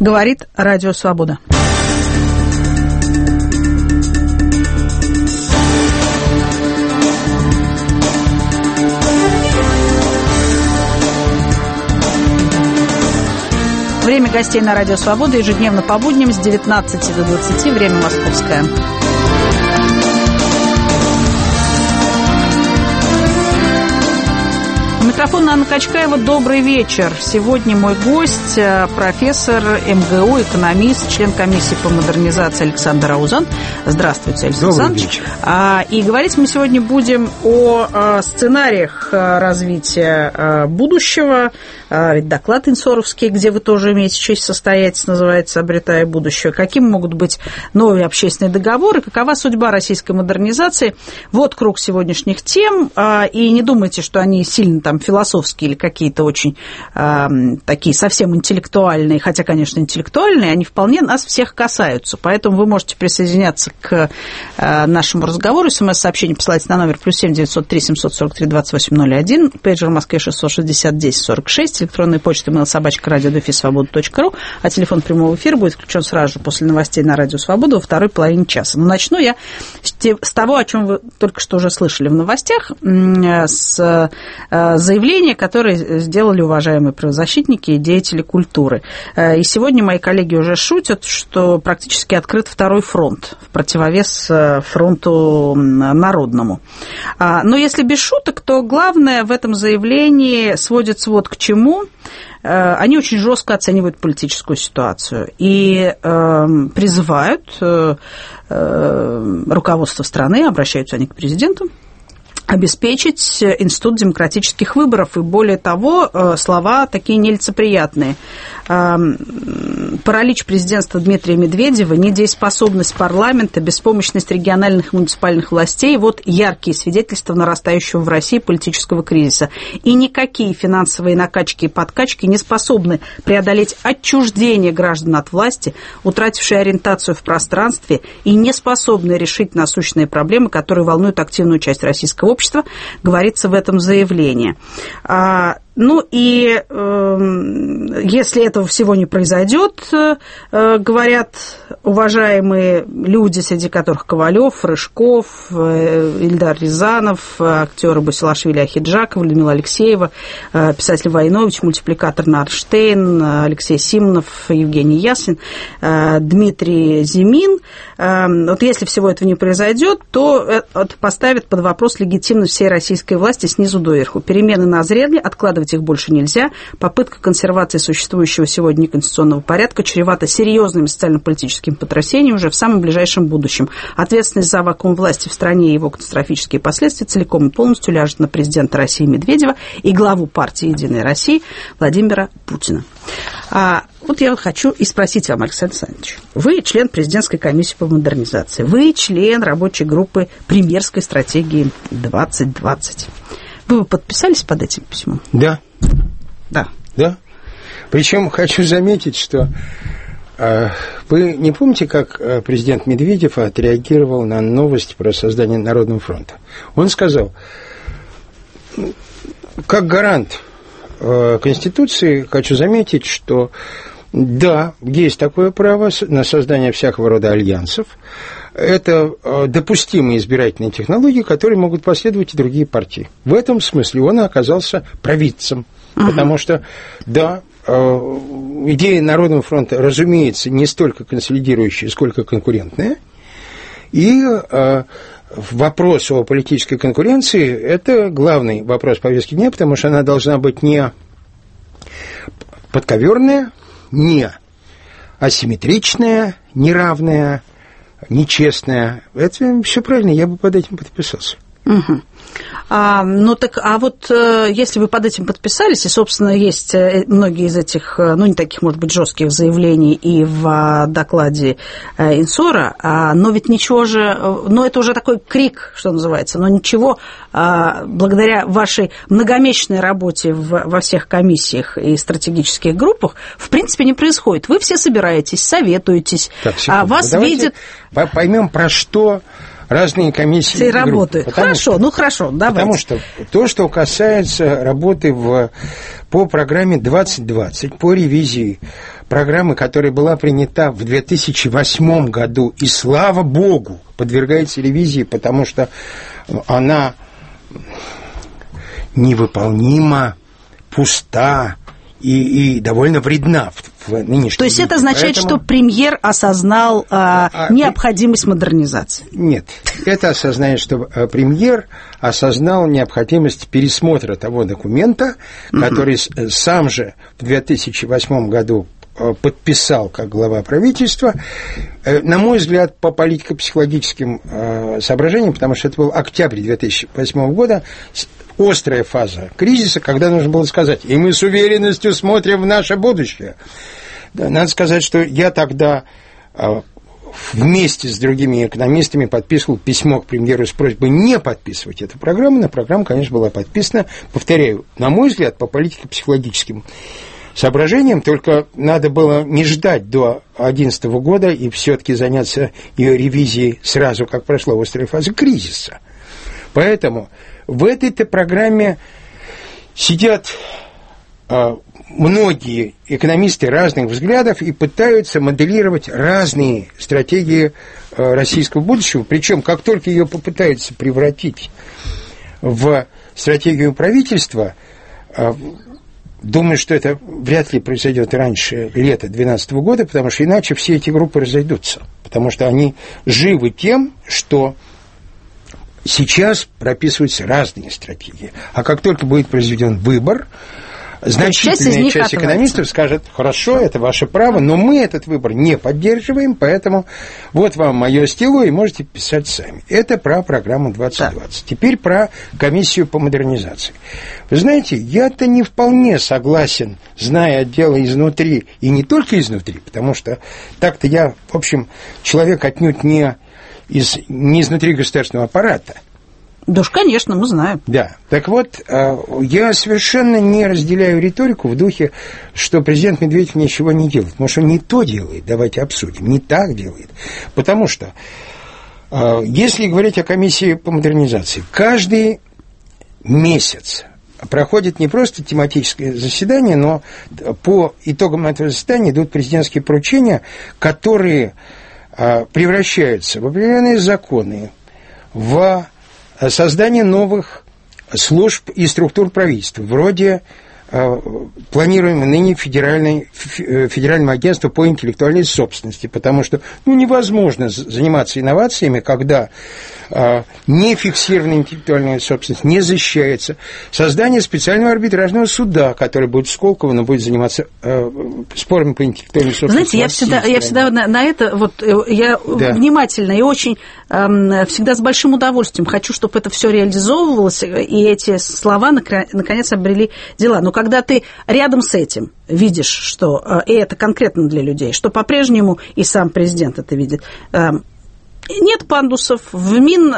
Говорит Радио Свобода. Время гостей на Радио Свобода ежедневно по будням с 19 до 20, время московское. Микрофон Анна Качкаева. Добрый вечер. Сегодня мой гость, профессор МГУ, экономист, член комиссии по модернизации Александр Аузан. Здравствуйте, Александр Александрович. И говорить мы сегодня будем о сценариях развития будущего. Ведь доклад инсоровский, где вы тоже имеете честь состоять, называется «Обретая будущее». Какими могут быть новые общественные договоры? Какова судьба российской модернизации? Вот круг сегодняшних тем. И не думайте, что они сильно там философские или какие-то очень такие совсем интеллектуальные, хотя, конечно, интеллектуальные, они вполне нас всех касаются. Поэтому вы можете присоединяться к нашему разговору. СМС-сообщение посылайте на номер +7 903 743 2801, пейджер в Москве 660 10 46, электронная почта mail@radio-свобода.ру, а телефон прямого эфира будет включен сразу же после новостей на Радио Свобода во второй половине часа. Но начну я с того, о чем вы только что уже слышали в новостях, с заявления, которые сделали уважаемые правозащитники и деятели культуры. И сегодня мои коллеги уже шутят, что практически открыт второй фронт в противовес фронту народному. Но если без шуток, то главное в этом заявлении сводится вот к чему. Они очень жестко оценивают политическую ситуацию и призывают руководство страны, обращаются они к президенту, обеспечить институт демократических выборов. И более того, слова такие нелицеприятные. Паралич президентства Дмитрия Медведева, недееспособность парламента, беспомощность региональных и муниципальных властей – вот яркие свидетельства нарастающего в России политического кризиса. И никакие финансовые накачки и подкачки не способны преодолеть отчуждение граждан от власти, утратившие ориентацию в пространстве и не способные решить насущные проблемы, которые волнуют активную часть российского общества, говорится в этом заявлении. Ну и если этого всего не произойдет, говорят уважаемые люди, среди которых Ковалев, Рыжков, Ильдар Рязанов, актеры Басилашвили Ахиджакова, Людмила Алексеева, писатель Войнович, мультипликатор Нарштейн, Алексей Симонов, Евгений Ясин, Дмитрий Зимин. Вот если всего этого не произойдет, то это поставит под вопрос легитимность всей российской власти снизу доверху. Перемены назрели, откладывать их больше нельзя. Попытка консервации существующего сегодня конституционного порядка чревата серьезными социально-политическими потрясениями уже в самом ближайшем будущем. Ответственность за вакуум власти в стране и его катастрофические последствия целиком и полностью ляжет на президента России Медведева и главу партии «Единая Россия» Владимира Путина. Вот я хочу и спросить вам, Александр Александрович, вы член президентской комиссии по модернизации, вы член рабочей группы премьерской стратегии 2020. Вы подписались под этим письмом? Да. Да. Да. Причем хочу заметить, что вы не помните, как президент Медведев отреагировал на новость про создание Народного фронта? Он сказал, как гарант Конституции, хочу заметить, что да, есть такое право на создание всякого рода альянсов. Это допустимые избирательные технологии, которые могут последовать и другие партии. В этом смысле он оказался провидцем, потому что, да, идея Народного фронта, разумеется, не столько консолидирующая, сколько конкурентная, и вопрос о политической конкуренции – это главный вопрос повестки дня, потому что она должна быть не подковерная, не асимметричная, неравная, нечестная. Это все правильно, я бы под этим подписался. Угу. Вот если вы под этим подписались, и, собственно, есть многие из этих, не таких, может быть, жестких заявлений и в докладе Инсора, но ведь ничего же, это уже такой крик, что называется, но ничего, благодаря вашей многомесячной работе во всех комиссиях и стратегических группах, в принципе, не происходит. Вы все собираетесь, советуетесь, вас видят... Поймем, про что... Разные комиссии работают. Хорошо, давайте. Потому что то, что касается работы по программе 2020, по ревизии программы, которая была принята в 2008 году, и, слава богу, подвергается ревизии, потому что она невыполнима, пуста и довольно вредна в нынешнем. То есть это означает, что премьер осознал необходимость модернизации? Нет, это означает, что премьер осознал необходимость пересмотра того документа, который сам же в 2008 году подписал как глава правительства, на мой взгляд, по политико-психологическим соображениям, потому что это был октябрь 2008 года, острая фаза кризиса, когда нужно было сказать, и мы с уверенностью смотрим в наше будущее. Надо сказать, что я тогда вместе с другими экономистами подписывал письмо к премьеру с просьбой не подписывать эту программу, но программа, конечно, была подписана, повторяю, на мой взгляд, по политико-психологическим соображениям, только надо было не ждать до 2011 года и все-таки заняться ее ревизией сразу, как прошла острая фаза кризиса. Поэтому в этой-то программе сидят многие экономисты разных взглядов и пытаются моделировать разные стратегии российского будущего, причем как только ее попытаются превратить в стратегию правительства, думаю, что это вряд ли произойдет раньше лета 2012 года, потому что иначе все эти группы разойдутся, потому что они живы тем, что сейчас прописываются разные стратегии. А как только будет произведен выбор, значительная часть экономистов скажет, хорошо, это ваше право, но мы этот выбор не поддерживаем, поэтому вот вам мое стело, и можете писать сами. Это про программу 2020. Да. Теперь про комиссию по модернизации. Вы знаете, я-то не вполне согласен, зная дело изнутри, и не только изнутри, потому что так-то я, в общем, человек отнюдь не изнутри государственного аппарата. Да уж, конечно, мы знаем. Да. Так вот, я совершенно не разделяю риторику в духе, что президент Медведев ничего не делает. Потому что не то делает, давайте обсудим, не так делает. Потому что, если говорить о комиссии по модернизации, каждый месяц проходит не просто тематическое заседание, но по итогам этого заседания идут президентские поручения, которые превращаются в определенные законы, в создание новых служб и структур правительства, вроде планируемого ныне федерального агентства по интеллектуальной собственности, потому что невозможно заниматься инновациями, когда нефиксированная интеллектуальная собственность не защищается. Создание специального арбитражного суда, который будет в Сколково, но будет заниматься спорами по интеллектуальной собственности. Знаете, я всегда на это я внимательно и очень всегда с большим удовольствием хочу, чтобы это все реализовывалось, и эти слова наконец обрели дела. Но когда ты рядом с этим видишь, что, и это конкретно для людей, что по-прежнему и сам президент это видит, нет пандусов, в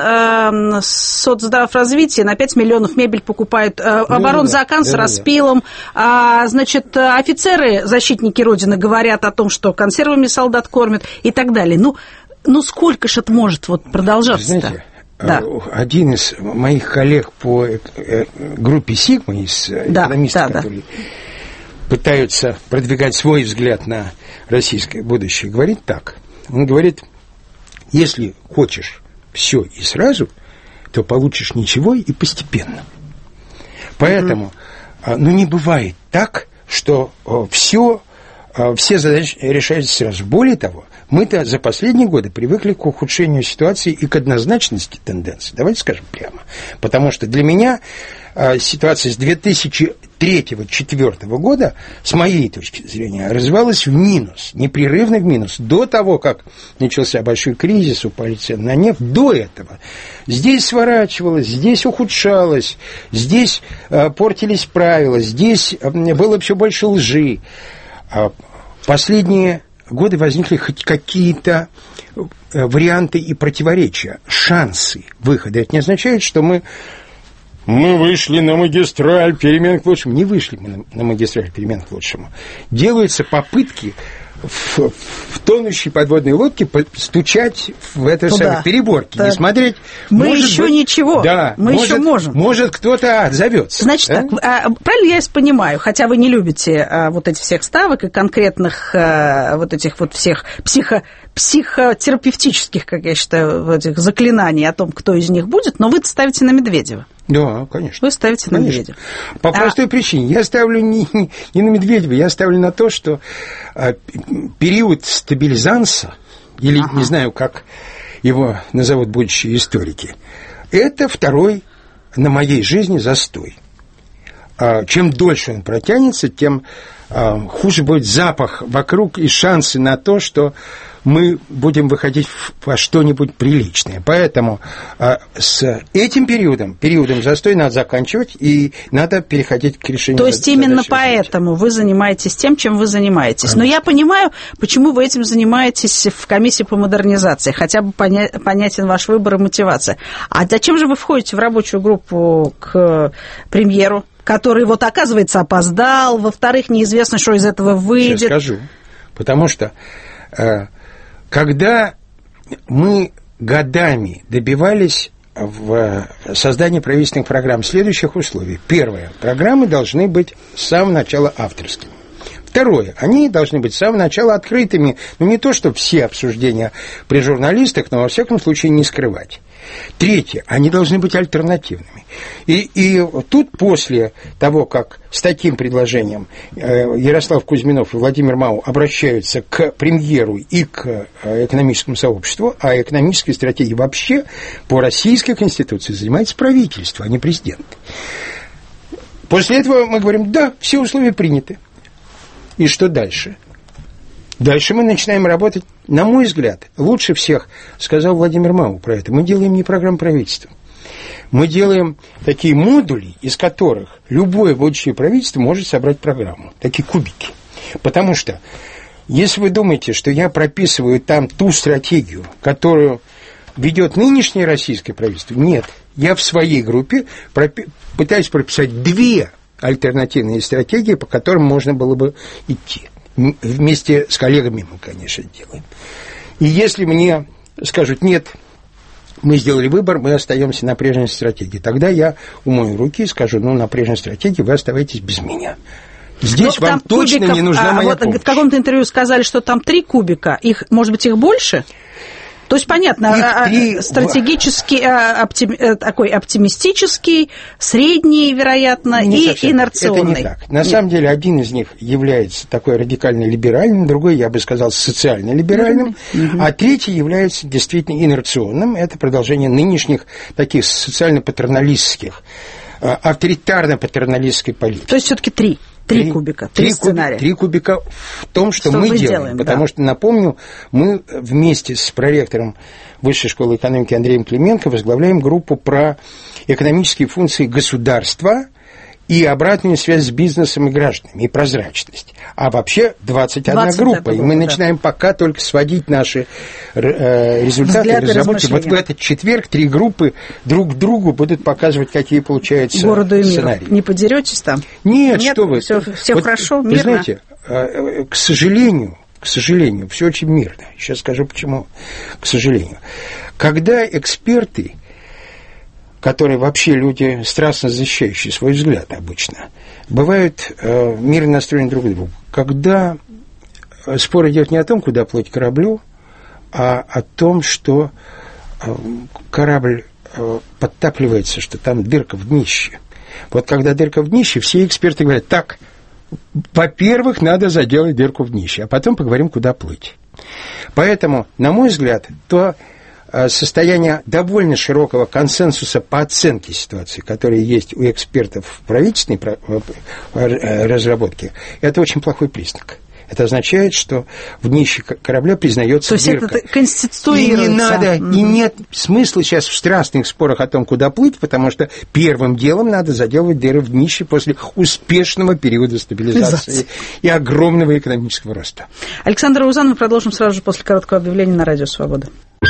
Минсоцздравразвития на 5 миллионов мебель покупают, оборонзакон с распилом, значит, офицеры, защитники Родины, говорят о том, что консервами солдат кормят и так далее. Ну сколько ж это может продолжаться-то? Знаете, один из моих коллег по группе «Сигма», из экономистов, которые пытаются продвигать свой взгляд на российское будущее, говорит так. Он говорит, если хочешь все и сразу, то получишь ничего и постепенно. Поэтому, не бывает так, что все задачи решаются сразу. Более того, мы-то за последние годы привыкли к ухудшению ситуации и к однозначности тенденций. Давайте скажем прямо. Потому что для меня ситуация с 2003-2004 года, с моей точки зрения, развивалась в минус, непрерывно в минус. До того, как начался большой кризис, упали цены на нефть, до этого здесь сворачивалось, здесь ухудшалось, здесь портились правила, здесь было все больше лжи. Последние годы возникли хоть какие-то варианты и противоречия, шансы выхода. Это не означает, что мы вышли на магистраль перемен к лучшему. Не вышли мы на магистраль перемен к лучшему. Делаются попытки в тонущей подводной лодке стучать в это самое переборки, не смотреть. Мы еще ничего, да, мы еще можем. Может, кто-то отзовется. Значит, так, правильно я понимаю, хотя вы не любите вот этих всех ставок и конкретных вот этих вот всех психотерапевтических, как я считаю, этих заклинаний о том, кто из них будет, но вы ставите на Медведева. Да, конечно. Вы ставите на Медведева. По простой причине. Я ставлю не на Медведева, я ставлю на то, что период стабилизанса, или не знаю, как его назовут будущие историки, это второй на моей жизни застой. Чем дольше он протянется, тем хуже будет запах вокруг и шансы на то, что мы будем выходить во что-нибудь приличное. Поэтому с этим периодом застой надо заканчивать, и надо переходить к решению. То есть именно поэтому вы занимаетесь тем, чем вы занимаетесь. Конечно. Но я понимаю, почему вы этим занимаетесь в комиссии по модернизации. Хотя бы понятен ваш выбор и мотивация. А зачем же вы входите в рабочую группу к премьеру, который, вот, оказывается, опоздал, во-вторых, неизвестно, что из этого выйдет? Сейчас скажу. Потому что когда мы годами добивались в создании правительственных программ следующих условий. Первое. Программы должны быть с самого начала авторскими. Второе. Они должны быть с самого начала открытыми. Ну, не то, что все обсуждения при журналистах, но, во всяком случае, не скрывать. Третье. Они должны быть альтернативными. И тут, после того, как с таким предложением Ярослав Кузьминов и Владимир Мау обращаются к премьеру и к экономическому сообществу, а экономической стратегией вообще по российской конституции занимается правительство, а не президент. После этого мы говорим, да, все условия приняты. И что дальше? Дальше мы начинаем работать, на мой взгляд, лучше всех, сказал Владимир Мау про это. Мы делаем не программу правительства. Мы делаем такие модули, из которых любое будущее правительство может собрать программу. Такие кубики. Потому что, если вы думаете, что я прописываю там ту стратегию, которую ведет нынешнее российское правительство, нет. Я в своей группе пытаюсь прописать две альтернативные стратегии, по которым можно было бы идти. Вместе с коллегами мы, конечно, делаем. И если мне скажут, нет, мы сделали выбор, мы остаемся на прежней стратегии, тогда я умою руки и скажу, ну, на прежней стратегии вы оставайтесь без меня. Здесь вам точно кубиков, не нужна моя помощь. В каком-то интервью сказали, что там 3 кубика. Может быть, их больше? То есть, понятно, стратегический, такой оптимистический, средний, вероятно, и инерционный. Это не так. На самом деле, один из них является такой радикально-либеральным, другой, я бы сказал, социально-либеральным, а третий является действительно инерционным. Это продолжение нынешних таких социально-патерналистских, авторитарно-патерналистской политики. То есть, все-таки 3. 3 кубика, 3 сценария. 3 кубика в том, что мы делаем. Потому что, напомню, мы вместе с проректором Высшей школы экономики Андреем Клименко возглавляем группу про экономические функции государства и обратную связь с бизнесом и гражданами, и прозрачность. А вообще 21 группа. И мы начинаем пока только сводить наши результаты и разработки. Вот в этот четверг 3 группы друг другу будут показывать, какие получаются городу и сценарии. Миру. Не подеретесь там? Нет, что вы. Все вот, хорошо, мирно. Вы знаете, к сожалению, все очень мирно. Сейчас скажу, почему. К сожалению. Когда эксперты, которые вообще люди, страстно защищающие свой взгляд обычно, бывают мирно настроены друг к другу. Когда спор идет не о том, куда плыть кораблю, а о том, что корабль подтапливается, что там дырка в днище. Вот когда дырка в днище, все эксперты говорят, так, во-первых, надо заделать дырку в днище, а потом поговорим, куда плыть. Поэтому, на мой взгляд, то состояние довольно широкого консенсуса по оценке ситуации, которая есть у экспертов в правительственной разработке, это очень плохой признак. Это означает, что в днище корабля признается дырка. То есть это конституируется. И не надо, и нет смысла сейчас в страстных спорах о том, куда плыть, потому что первым делом надо заделывать дыры в днище после успешного периода стабилизации и огромного экономического роста. Александр Розан, мы продолжим сразу же после короткого объявления на Радио Свобода.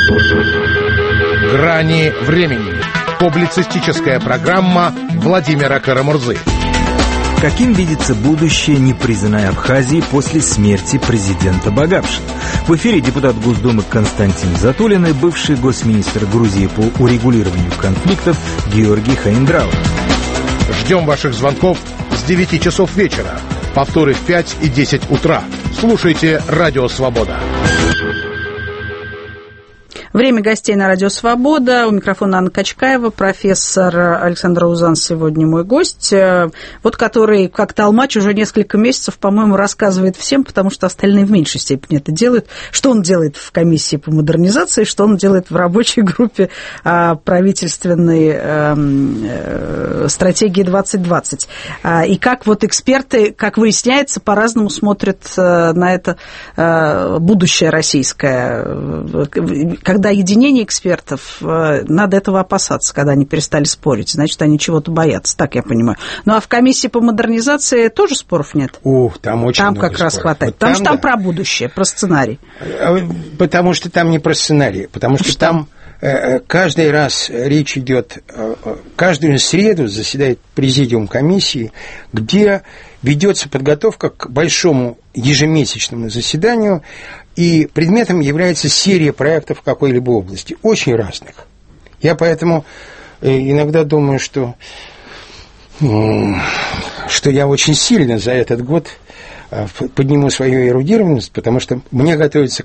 «Грани времени». Публицистическая программа Владимира Карамурзы. Каким видится будущее непризнанной Абхазии после смерти президента Багапшина? В эфире депутат Госдумы Константин Затулин и бывший госминистр Грузии по урегулированию конфликтов Георгий Хаиндрау. Ждем ваших звонков с 9 часов вечера. Повторы в 5 и 10 утра. Слушайте «Радио Свобода». Время гостей на Радио Свобода. У микрофона Анна Качкаева, профессор Александр Узан сегодня мой гость, вот который, как толмач, уже несколько месяцев, по-моему, рассказывает всем, потому что остальные в меньшей степени это делают. Что он делает в комиссии по модернизации, что он делает в рабочей группе правительственной стратегии 2020. И как вот эксперты, как выясняется, по-разному смотрят на это будущее российское. Когда единение экспертов, надо этого опасаться, когда они перестали спорить, значит, они чего-то боятся, так я понимаю. Ну, а в комиссии по модернизации тоже споров нет? Там очень много споров. Там как раз хватает, вот потому что там про будущее, про сценарий. Потому что там не про сценарий, потому что там каждый раз речь идет, каждую среду заседает президиум комиссии, где ведется подготовка к большому ежемесячному заседанию, и предметом является серия проектов в какой-либо области, очень разных. Я поэтому иногда думаю, что я очень сильно за этот год подниму свою эрудированность, потому что мне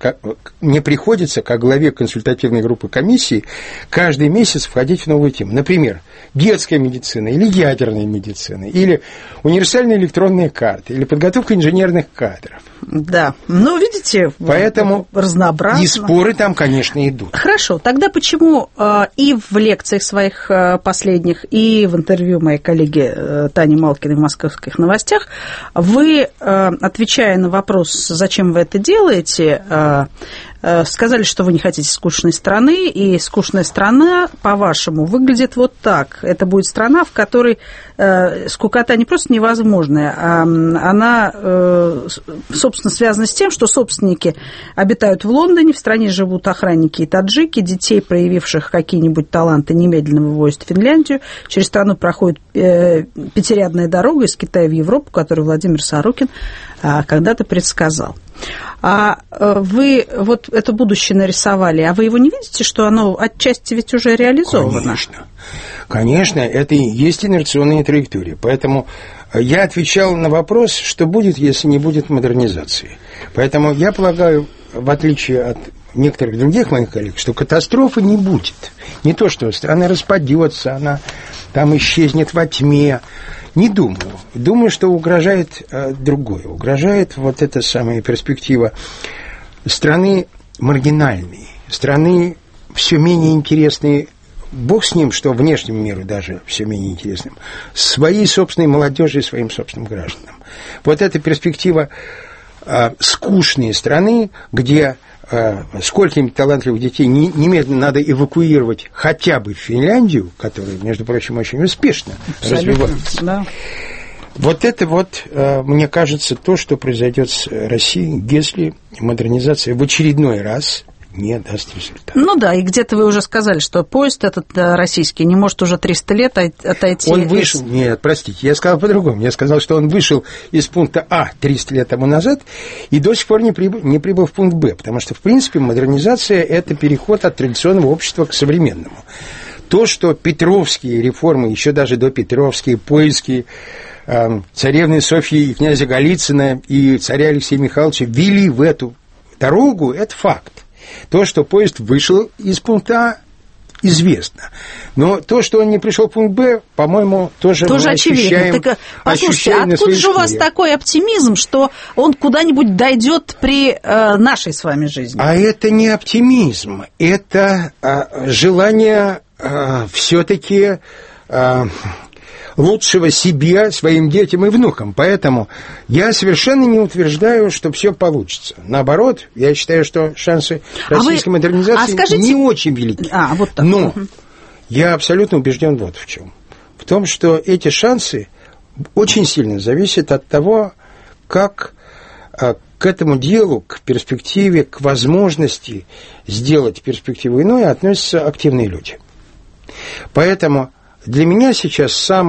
приходится, как главе консультативной группы комиссии, каждый месяц входить в новую тему. Например, детская медицина, или ядерная медицина, или универсальные электронные карты, или подготовка инженерных кадров. Да, ну, видите, поэтому разнообразно. И споры там, конечно, идут. Хорошо, тогда почему и в лекциях своих последних, и в интервью моей коллеги Тани Малкиной в «Московских новостях» вы, отвечая на вопрос, зачем вы это делаете, сказали, что вы не хотите скучной страны, и скучная страна, по-вашему, выглядит вот так. Это будет страна, в которой скукота не просто невозможная, а она, собственно, связана с тем, что собственники обитают в Лондоне, в стране живут охранники и таджики, детей, проявивших какие-нибудь таланты, немедленно вывозят в Финляндию, через страну проходит пятирядная дорога из Китая в Европу, которую Владимир Сорокин когда-то предсказал. А вы вот это будущее нарисовали, а вы его не видите, что оно отчасти ведь уже реализовано? Конечно, это и есть инерционная траектория. Поэтому я отвечал на вопрос, что будет, если не будет модернизации. Поэтому я полагаю, в отличие от некоторых других моих коллег, что катастрофы не будет. Не то, что страна распадется, она там исчезнет во тьме. Не думаю. Думаю, что угрожает другое. Угрожает вот эта самая перспектива страны маргинальной, страны все менее интересной, бог с ним, что внешнему миру даже все менее интересным, своей собственной молодежи и своим собственным гражданам. Вот эта перспектива скучной страны, где скольким талантливых детей немедленно надо эвакуировать хотя бы в Финляндию, которая, между прочим, очень успешно развивается. Да. Вот это вот, мне кажется, то, что произойдет с Россией, если модернизация в очередной раз не даст результата. Ну да, и где-то вы уже сказали, что поезд этот российский не может уже 300 лет отойти. Он вышел, нет, простите, я сказал по-другому. Я сказал, что он вышел из пункта А 300 лет тому назад и до сих пор не прибыл в пункт Б, потому что, в принципе, модернизация – это переход от традиционного общества к современному. То, что петровские реформы, еще даже до Петровские, поиски царевны Софьи и князя Голицына и царя Алексея Михайловича ввели в эту дорогу – это факт. То, что поезд вышел из пункта А, известно. Но то, что он не пришел в пункт Б, по-моему, тоже мы ощущаем. Так, послушайте, откуда же у вас такой оптимизм, что он куда-нибудь дойдет при нашей с вами жизни? А это не оптимизм, это желание все-таки лучшего себе, своим детям и внукам. Поэтому я совершенно не утверждаю, что все получится. Наоборот, я считаю, что шансы российской модернизации не очень велики. Вот так. Но я абсолютно убежден вот в чем. В том, что эти шансы очень сильно зависят от того, как к этому делу, к перспективе, к возможности сделать перспективу иной относятся активные люди. Поэтому для меня сейчас самый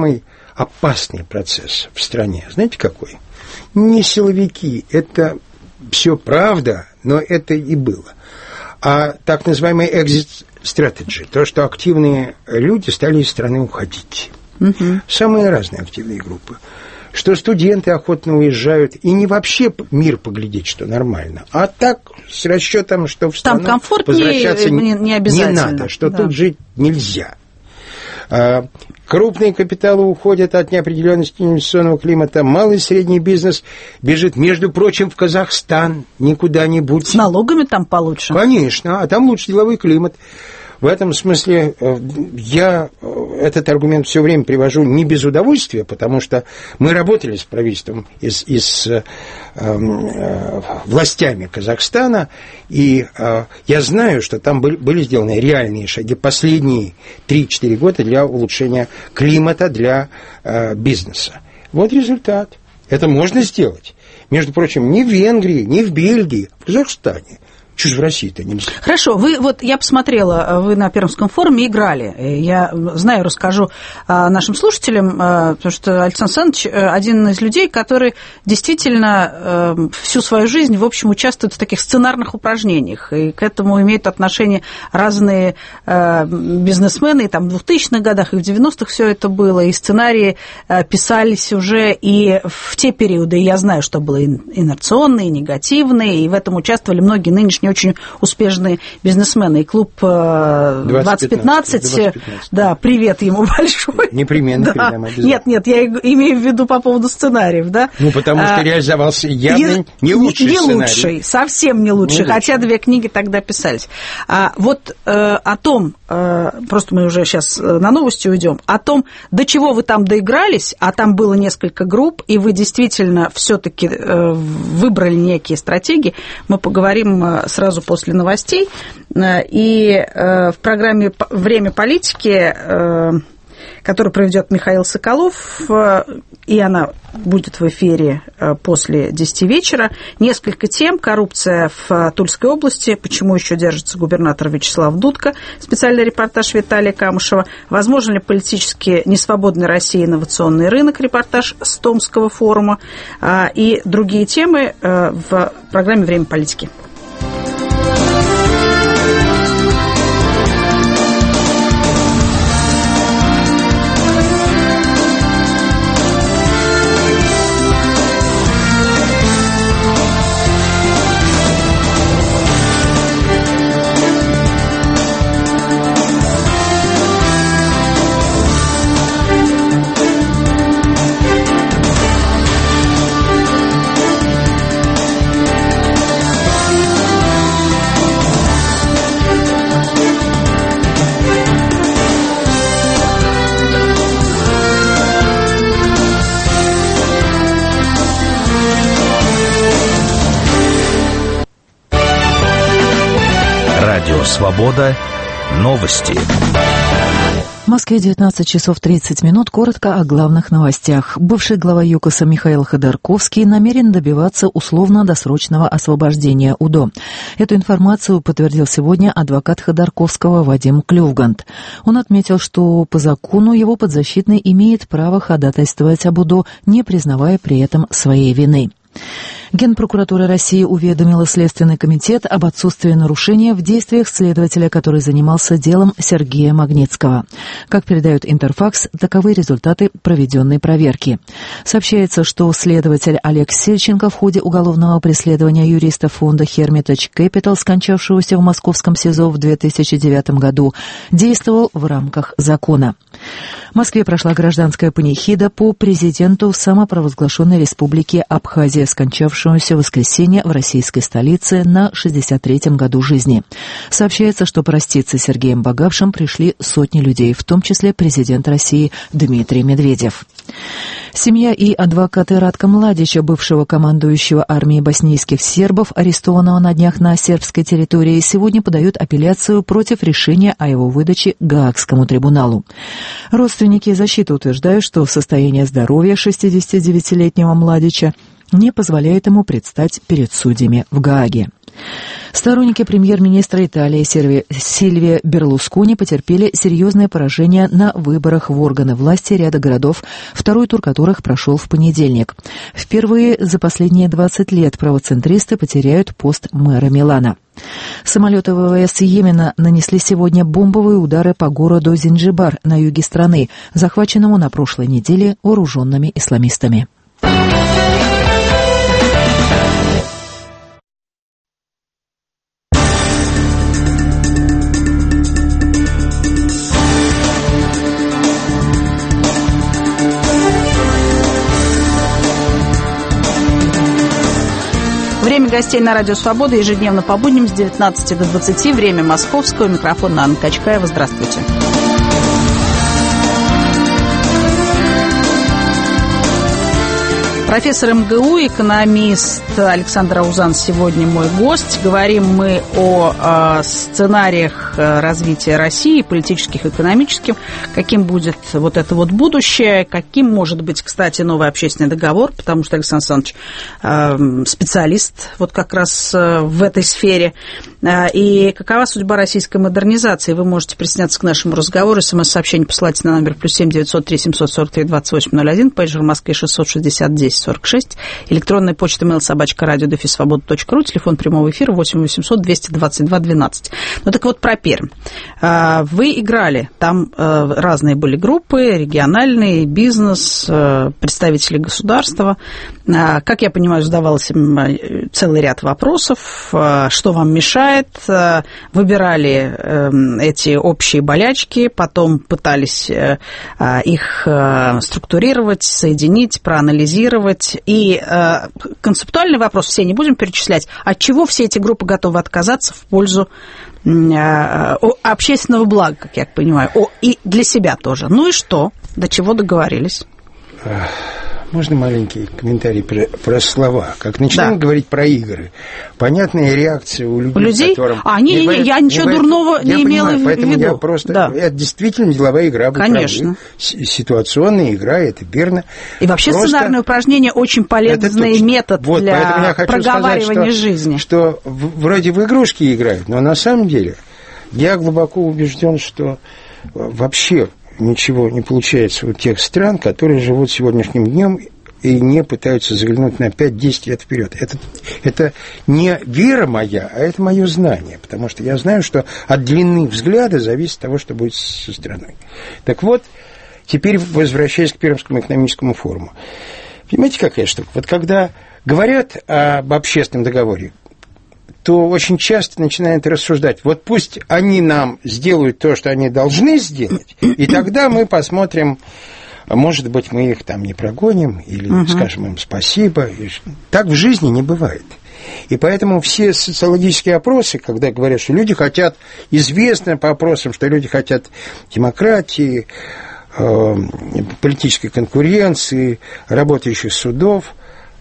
опасный процесс в стране. Знаете, какой? Не силовики, это все правда, но это и было. А так называемый exit strategy, то, что активные люди стали из страны уходить. Самые разные активные группы. Что студенты охотно уезжают, и не вообще мир поглядеть, что нормально, а так с расчетом, что в страну там возвращаться не обязательно. Не надо, что тут жить нельзя. Крупные капиталы уходят от неопределенности инвестиционного климата, малый и средний бизнес бежит, между прочим, в Казахстан, не куда-нибудь. С налогами там получше? Конечно, а там лучше деловой климат. В этом смысле я этот аргумент все время привожу не без удовольствия, потому что мы работали с правительством и с властями Казахстана, и я знаю, что там были сделаны реальные шаги последние 3-4 года для улучшения климата для бизнеса. Вот результат. Это можно сделать. Между прочим, ни в Венгрии, ни в Бельгии, в Казахстане. Чуть в России-то нельзя. Хорошо, я посмотрела, вы на Пермском форуме играли. Я знаю, расскажу нашим слушателям, потому что Александр Александрович один из людей, который действительно всю свою жизнь, в общем, участвует в таких сценарных упражнениях. И к этому имеют отношение разные бизнесмены, и там в 2000-х годах, и в 90-х все это было, и сценарии писались уже и в те периоды. И я знаю, что было инерционные, негативные, и в этом участвовали многие нынешние очень успешные бизнесмены. И клуб 2015, да, привет ему большой. Непременно передам обязательно. Нет, я имею в виду по поводу сценариев, да. Ну, потому что реализовался явно не лучший сценарий. Не лучший, совсем не лучший, хотя 2 книги тогда писались. О том, просто мы уже сейчас на новости уйдем, о том, до чего вы там доигрались, а там было несколько групп, и вы действительно все-таки выбрали некие стратегии, мы поговорим сразу после новостей. И в программе «Время политики», которую проведет Михаил Соколов, и она будет в эфире после 10 вечера, несколько тем. Коррупция в Тульской области, почему еще держится губернатор Вячеслав Дудко, специальный репортаж Виталия Камышева, возможно ли политически несвободной России инновационный рынок, репортаж с Томского форума, и другие темы в программе «Время политики». Свобода. Новости. В Москве 19 часов 30 минут. Коротко о главных новостях. Бывший глава ЮКОСа Михаил Ходорковский намерен добиваться условно-досрочного освобождения УДО. Эту информацию подтвердил сегодня адвокат Ходорковского Вадим Клювгант. Он отметил, что по закону его подзащитный имеет право ходатайствовать об УДО, не признавая при этом своей вины. Генпрокуратура России уведомила Следственный комитет об отсутствии нарушения в действиях следователя, который занимался делом Сергея Магнитского. Как передает Интерфакс, таковы результаты проведенной проверки. Сообщается, что следователь Олег Сельченко в ходе уголовного преследования юриста фонда Hermitage Capital, скончавшегося в московском СИЗО в 2009 году, действовал в рамках закона. В Москве прошла гражданская панихида по президенту самопровозглашенной республики Абхазия, скончавшемуся в воскресенье в российской столице на 63-м году жизни. Сообщается, что проститься с Сергеем Багавшим пришли сотни людей, в том числе президент России Дмитрий Медведев. Семья и адвокаты Радка Младича, бывшего командующего армией боснийских сербов, арестованного на днях на сербской территории, сегодня подают апелляцию против решения о его выдаче Гаагскому трибуналу. Родственники защиты утверждают, что состояние здоровья 69-летнего Младича не позволяет ему предстать перед судьями в Гааге. Сторонники премьер-министра Италии Сильвио Берлускони потерпели серьезное поражение на выборах в органы власти ряда городов, второй тур которых прошел в понедельник. Впервые за последние 20 лет правоцентристы потеряют пост мэра Милана. Самолеты ВВС Йемена нанесли сегодня бомбовые удары по городу Зинджибар на юге страны, захваченному на прошлой неделе вооруженными исламистами. Время гостей на Радио Свобода ежедневно по будням с 19 до 20. Время московского. Микрофон Анна Качкаева. Здравствуйте. Профессор МГУ, экономист Александр Аузан сегодня мой гость. Говорим мы о сценариях развития России, политических, экономических, каким будет вот это вот будущее, каким может быть, кстати, новый общественный договор, потому что Александр Александрович специалист вот как раз в этой сфере. И какова судьба российской модернизации? Вы можете присоединяться к нашему разговору. СМС-сообщение посылайте на номер +7 903 743 2801, пейджер в Москве 660 10 46, электронная почта mail@radio-свобода.ру, телефон прямого эфира 8 800 222 12. Ну так вот про Пермь. Вы играли, там разные были группы, региональные, бизнес, представители государства. Как я понимаю, задавалось им целый ряд вопросов, что вам мешает, выбирали эти общие болячки, потом пытались их структурировать, соединить, проанализировать. И концептуальный вопрос, все не будем перечислять, от чего все эти группы готовы отказаться в пользу общественного блага, как я понимаю, и для себя тоже. Ну и что? До чего договорились? Можно маленький комментарий про слова? Как начинаем говорить про игры, понятная реакция у людей, которым... я ничего дурного не имела в виду. Поэтому я просто... Да. Это действительно деловая игра. Конечно. Ситуационная игра, это верно. И вообще просто... сценарное упражнение очень полезный метод для проговаривания жизни. Что вроде в игрушки играют, но на самом деле я глубоко убежден, что вообще... ничего не получается у тех стран, которые живут сегодняшним днем и не пытаются заглянуть на 5-10 лет вперед. Это не вера моя, а это мое знание, потому что я знаю, что от длины взгляда зависит от того, что будет со страной. Так вот, теперь возвращаясь к Пермскому экономическому форуму. Понимаете, какая штука? Вот когда говорят об общественном договоре, то очень часто начинают рассуждать, вот пусть они нам сделают то, что они должны сделать, и тогда мы посмотрим, может быть, мы их там не прогоним, или скажем им спасибо. Так в жизни не бывает. И поэтому все социологические опросы, когда говорят, что люди хотят, известно по опросам, что люди хотят демократии, политической конкуренции, работающих судов.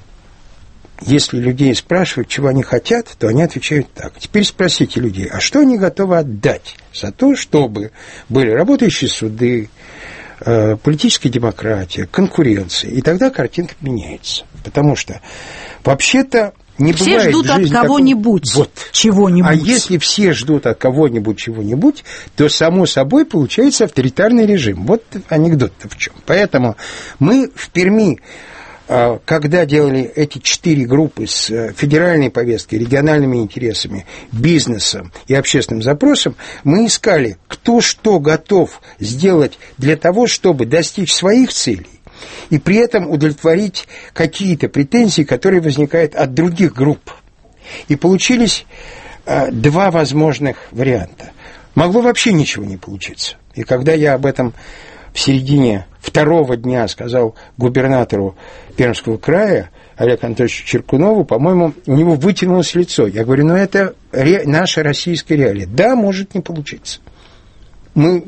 Если людей спрашивают, чего они хотят, то они отвечают так. Теперь спросите людей, а что они готовы отдать за то, чтобы были работающие суды, политическая демократия, конкуренция. И тогда картинка меняется. Потому что вообще-то не все бывает ждут от кого-нибудь чего-нибудь. А если все ждут от кого-нибудь чего-нибудь, то, само собой, получается авторитарный режим. Вот анекдот-то в чем. Поэтому мы в Перми, когда делали эти 4 группы с федеральной повесткой, региональными интересами, бизнесом и общественным запросом, мы искали, кто что готов сделать для того, чтобы достичь своих целей и при этом удовлетворить какие-то претензии, которые возникают от других групп. И получились 2 возможных варианта. Могло вообще ничего не получиться. И когда я об этом в середине 2-го дня сказал губернатору Пермского края Олегу Анатольевичу Черкунову, по-моему, у него вытянулось лицо. Я говорю, это наша российская реалия. Да, может не получиться. Мы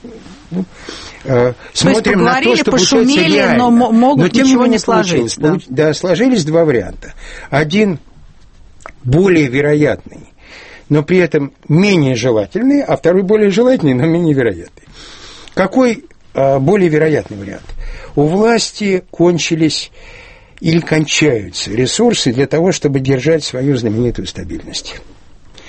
смотрим на то, что получается реально. Но могут ничего не сложиться. Да, сложились 2 варианта. Один более вероятный, но при этом менее желательный, а второй более желательный, но менее вероятный. Какой более вероятный вариант? У власти кончились или кончаются ресурсы для того, чтобы держать свою знаменитую стабильность.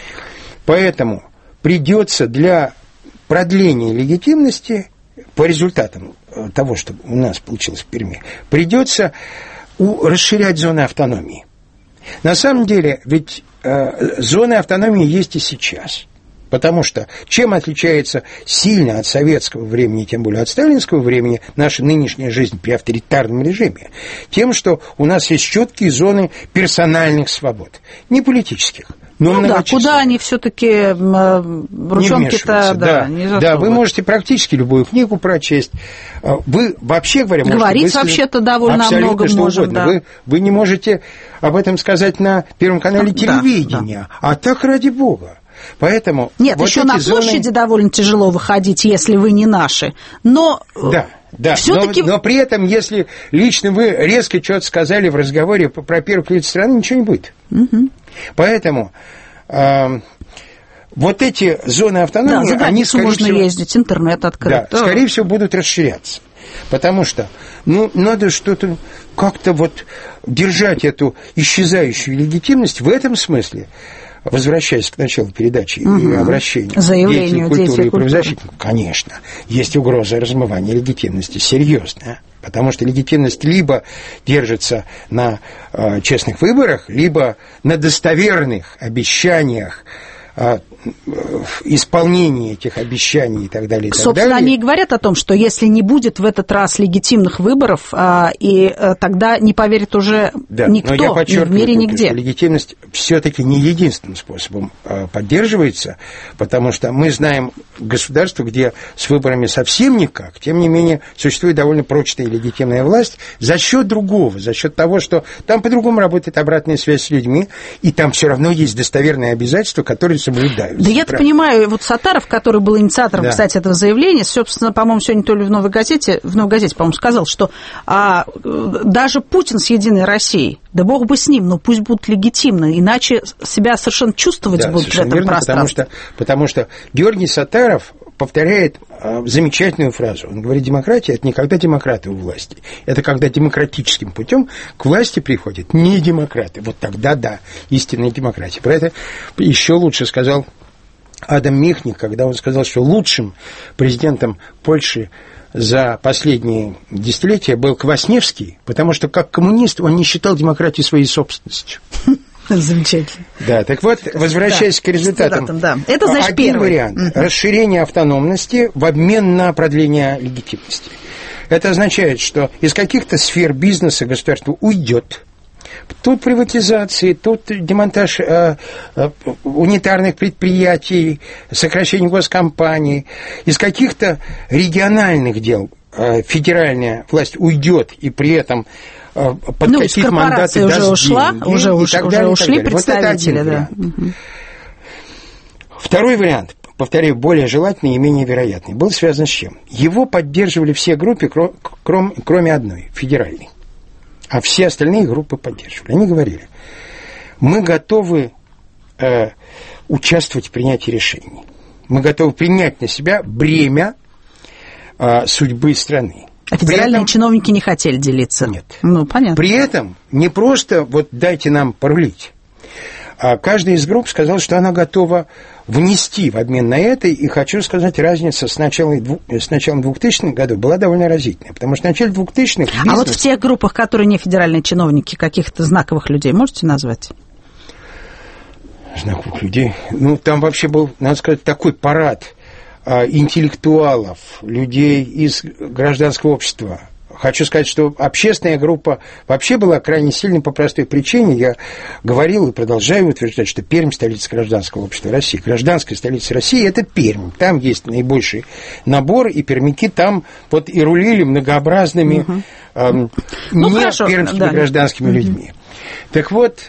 Поэтому придется для продления легитимности, по результатам того, что у нас получилось в Перми, придется расширять зоны автономии. На самом деле, ведь зоны автономии есть и сейчас. Потому что чем отличается сильно от советского времени, тем более от сталинского времени, наша нынешняя жизнь при авторитарном режиме? Тем, что у нас есть четкие зоны персональных свобод, не политических. Но куда они все-таки ручонки-то не засовывают. Да, вы можете практически любую книгу прочесть. Вы, вообще говоря, можете говорить вообще-то довольно многом можем. Да. Вы не можете об этом сказать на Первом канале телевидения. Да. А так, ради бога. Поэтому нет, вот еще на площади довольно тяжело выходить, если вы не наши. Но всё-таки... но при этом, если лично вы резко что-то сказали в разговоре про первую лицо страны, ничего не будет. Угу. Поэтому вот эти зоны автономии, они, скорее можно всего, ездить, интернет открыт. Да, скорее всего, будут расширяться. Потому что, надо что-то как-то вот держать эту исчезающую легитимность в этом смысле. Возвращаясь к началу передачи и обращению заявлению деятелей культуры и правозащитников, конечно, есть угроза размывания легитимности, серьезная, потому что легитимность либо держится на честных выборах, либо на достоверных обещаниях, исполнении этих обещаний и так далее. Собственно, они и говорят о том, что если не будет в этот раз легитимных выборов, тогда не поверит уже никто, но я подчеркиваю, ни в мире, нигде. Что легитимность все-таки не единственным способом поддерживается, потому что мы знаем государство, где с выборами совсем никак, тем не менее существует довольно прочная и легитимная власть за счет другого, за счет того, что там по-другому работает обратная связь с людьми, и там все равно есть достоверные обязательства, которые соблюдаются. Да я-то понимаю, вот Саттаров, который был инициатором, кстати, этого заявления, собственно, по-моему, сегодня то ли в Новой газете, по-моему, сказал, что даже Путин с «Единой Россией», да бог бы с ним, но пусть будут легитимны, иначе себя совершенно чувствовать будут в этом верно, пространстве. Потому что Георгий Саттаров повторяет замечательную фразу. Он говорит, демократия – это не когда демократы у власти, это когда демократическим путем к власти приходят не демократы. Вот тогда, да, истинная демократия. Про это еще лучше сказал Адам Михник, когда он сказал, что лучшим президентом Польши за последние десятилетия был Квасневский, потому что как коммунист он не считал демократию своей собственностью. Замечательно. Да, так вот, возвращаясь к результатам. Это, значит, один вариант. Расширение автономности в обмен на продление легитимности. Это означает, что из каких-то сфер бизнеса государство уйдет. Тут приватизации, тут демонтаж унитарных предприятий, сокращение госкомпаний. Из каких-то региональных дел федеральная власть уйдет, и при этом под какие мандаты уже ушли представители. Вот это один Второй вариант, повторяю, более желательный и менее вероятный, был связан с чем? Его поддерживали все группы, кроме одной, федеральной. А все остальные группы поддерживали. Они говорили, мы готовы участвовать в принятии решений. Мы готовы принять на себя бремя судьбы страны. А федеральные чиновники не хотели делиться? Нет. Понятно. При этом не просто вот дайте нам порулить. А каждая из групп сказала, что она готова внести в обмен на это, и хочу сказать, разница с началом 2000-х годов была довольно разительная, потому что в начале 2000-х... А вот в тех группах, которые не федеральные чиновники, каких-то знаковых людей можете назвать? Знаковых людей? Там вообще был, надо сказать, такой парад интеллектуалов, людей из гражданского общества. Хочу сказать, что общественная группа вообще была крайне сильной по простой причине. Я говорил и продолжаю утверждать, что Пермь – столица гражданского общества России. Гражданская столица России – это Пермь. Там есть наибольший набор, и пермяки там вот и рулили многообразными пермскими гражданскими людьми. Так вот,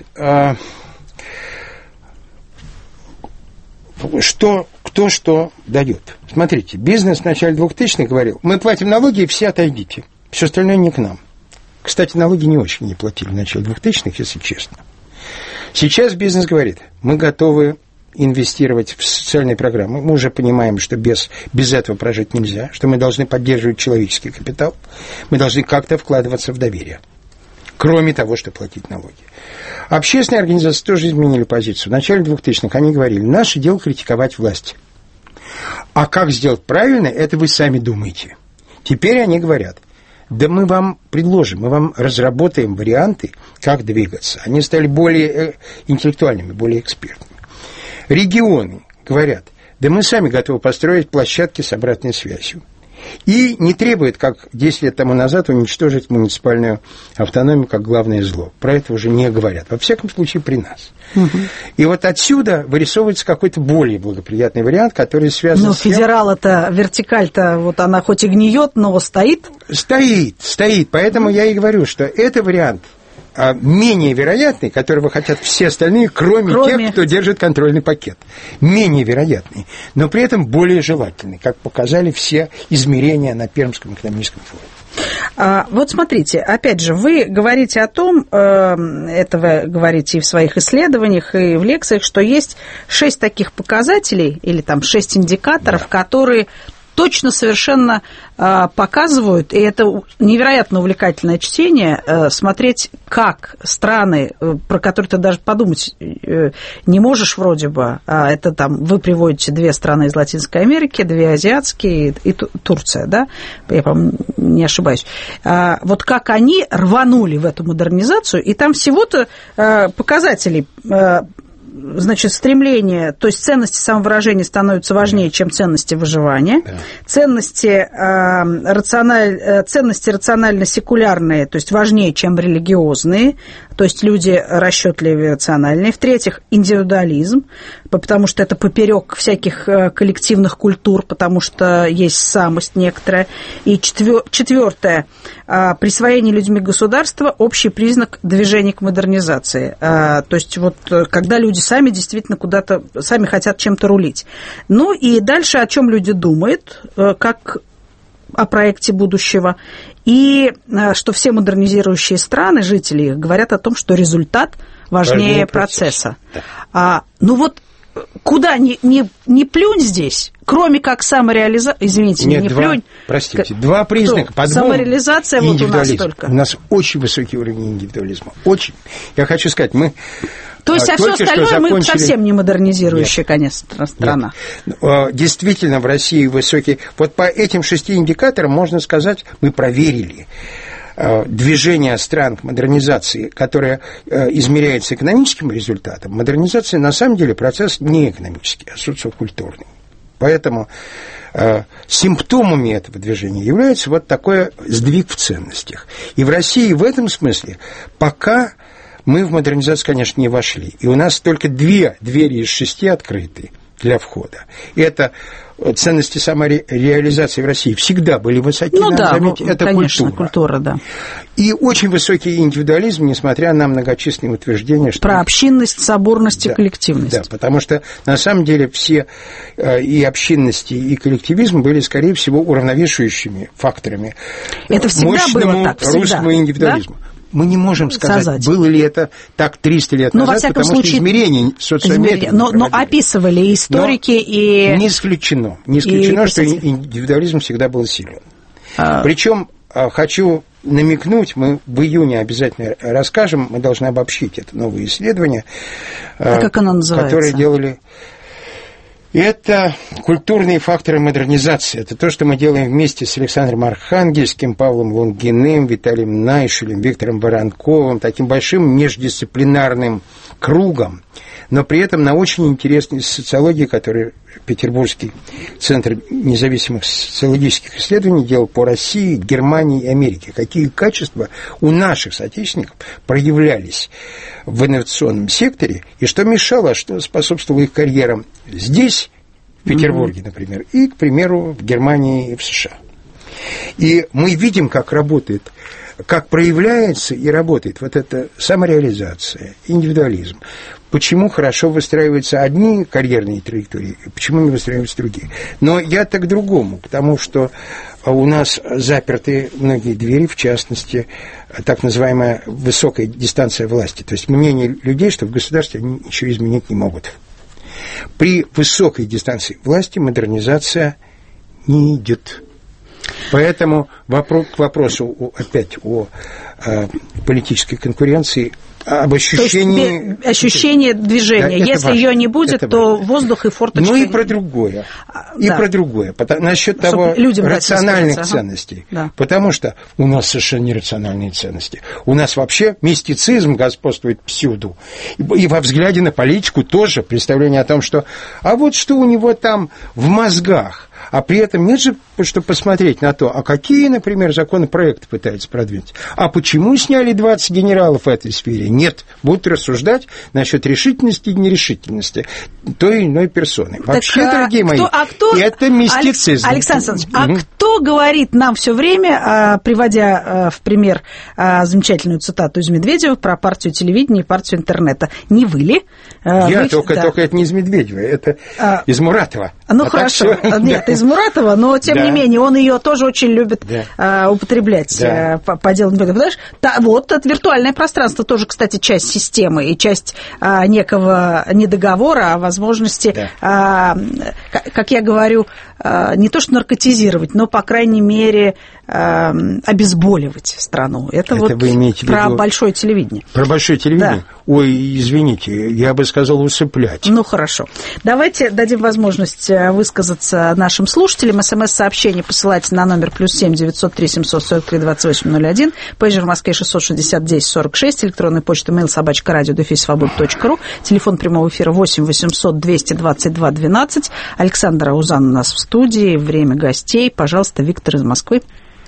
кто что дает. Смотрите, бизнес в начале 2000-х говорил, мы платим налоги, и все отойдите. Все остальное не к нам. Кстати, налоги не очень не платили в начале 2000-х, если честно. Сейчас бизнес говорит, мы готовы инвестировать в социальные программы. Мы уже понимаем, что без этого прожить нельзя, что мы должны поддерживать человеческий капитал, мы должны как-то вкладываться в доверие. кроме того, что платить налоги. Общественные организации тоже изменили позицию. В начале 2000-х они говорили, наше дело критиковать власть. А как сделать правильно, это вы сами думаете. Теперь они говорят, да мы вам предложим, мы вам разработаем варианты, как двигаться. Они стали более интеллектуальными, более экспертными. Регионы говорят, да мы сами готовы построить площадки с обратной связью. И не требует, как 10 лет тому назад, уничтожить муниципальную автономию как главное зло. Про это уже не говорят. Во всяком случае, при нас. Угу. И вот отсюда вырисовывается какой-то более благоприятный вариант, который связан с тем... Но федерал-то, вертикаль-то, вот она хоть и гниет, но стоит? Стоит. Поэтому я и говорю, что это вариант менее вероятный, которого хотят все остальные, кроме тех, кто держит контрольный пакет. Менее вероятный, но при этом более желательный, как показали все измерения на Пермском экономическом форуме. Вот смотрите, опять же, вы говорите о том, это вы говорите и в своих исследованиях, и в лекциях, что есть 6 таких показателей, или там 6 индикаторов, которые точно совершенно показывают, и это невероятно увлекательное чтение, смотреть, как страны, про которые ты даже подумать не можешь вроде бы, а это там, вы приводите 2 страны из Латинской Америки, 2 азиатские и Турция, да, я, по-моему, не ошибаюсь, вот как они рванули в эту модернизацию, и там всего-то показателей, значит, стремление, то есть ценности самовыражения становятся важнее, чем ценности выживания, ценности рационально-секулярные, то есть важнее, чем религиозные, то есть люди расчетливее, рациональные. В-третьих, индивидуализм, потому что это поперек всяких коллективных культур, потому что есть самость некоторая. И четвертое, присвоение людьми государства – общий признак движения к модернизации. То есть вот когда люди сами действительно куда-то, сами хотят чем-то рулить. Ну и дальше о чем люди думают, как о проекте будущего, и что все модернизирующие страны, жители их, говорят о том, что результат важнее процесса. Да. Ну вот куда не плюнь здесь, кроме как самореализация, извините, нет, не плюнь. Простите, 2 признака. Самореализация вот у нас только. У нас очень высокий уровень индивидуализма. Очень. Я хочу сказать, мы... То есть, а все остальное мы совсем не модернизирующая, конечно, страна. Нет. Действительно, в России высокий... Вот по этим 6 индикаторам, можно сказать, мы проверили движение стран к модернизации, которое измеряется экономическим результатом. Модернизация, на самом деле, процесс не экономический, а социокультурный. Поэтому симптомами этого движения является вот такой сдвиг в ценностях. И в России в этом смысле пока... Мы в модернизацию, конечно, не вошли. И у нас только 2 двери из 6 открыты для входа. И это ценности самореализации в России всегда были высоки. Ну да, заметить, это конечно, культура, да. И очень высокий индивидуализм, несмотря на многочисленные утверждения, что... Про общинность, соборность и коллективность. Да, потому что на самом деле все и общинности, и коллективизм были, скорее всего, уравновешивающими факторами это всегда было так, всегда, русскому индивидуализму. Да? Мы не можем сказать, было ли это так 300 лет назад, во потому случае, что измерения социометрии... Но описывали историки и... Не исключено, что индивидуализм всегда был силен. Причем, хочу намекнуть, мы в июне обязательно расскажем, мы должны обобщить это новое исследование, как оно называется? Которое делали... Это культурные факторы модернизации. Это то, что мы делаем вместе с Александром Архангельским, Павлом Лунгиным, Виталием Найшелем, Виктором Воронковым, таким большим междисциплинарным кругом, но при этом на очень интересной социологии, которую Петербургский центр независимых социологических исследований делал по России, Германии и Америке. Какие качества у наших соотечественников проявлялись в инновационном секторе, и что мешало, что способствовало их карьерам здесь, в Петербурге, например, и, к примеру, в Германии и в США. И мы видим, как работает, как проявляется и работает вот эта самореализация, индивидуализм. Почему хорошо выстраиваются одни карьерные траектории, почему не выстраиваются другие. Но я так к другому, потому что у нас заперты многие двери, в частности, так называемая высокая дистанция власти. То есть мнение людей, что в государстве они ничего изменить не могут. При высокой дистанции власти модернизация не идет. Поэтому к вопросу опять о политической конкуренции, об ощущении... Ощущение движения. Да, если ее не будет, то воздух и форточка... Ну и про другое. Про другое. Насчет того рациональных ценностей. Да. Потому что у нас совершенно нерациональные ценности. У нас вообще мистицизм господствует всюду. И во взгляде на политику тоже представление о том, что... А вот что у него там в мозгах. А при этом нет же, чтобы посмотреть на то, а какие, например, законопроекты пытаются продвинуть. А почему сняли 20 генералов в этой сфере? Нет. Будут рассуждать насчет решительности и нерешительности той или иной персоны. Вообще, дорогие мои, это мистицизм. Александр Александрович, кто говорит нам все время, приводя в пример замечательную цитату из Медведева про партию телевидения и партию интернета? Не вы ли? Только это не из Медведева, это из Муратова. Ну, хорошо. Нет, из Муратова, но, тем не менее, он ее тоже очень любит употреблять по делу. Понимаешь? Вот это виртуальное пространство тоже, кстати, часть системы и часть некого не договора, а возможности, как я говорю, не то что наркотизировать, но, по крайней мере, обезболивать страну. Это вот вы имеете про большое телевидение. Про большое телевидение? Да. Ой, извините, я бы сказал усыплять. Ну, хорошо. Давайте дадим возможность высказаться нашим слушателям. СМС-сообщение посылайте на номер +7 903 743 2801, пейджер в Москве 660 10 46, электронная почта mail@radio-свобода.ру, телефон прямого эфира 8 800 222 12. Александра Узан у нас в студии, время гостей. Пожалуйста, Виктор из Москвы.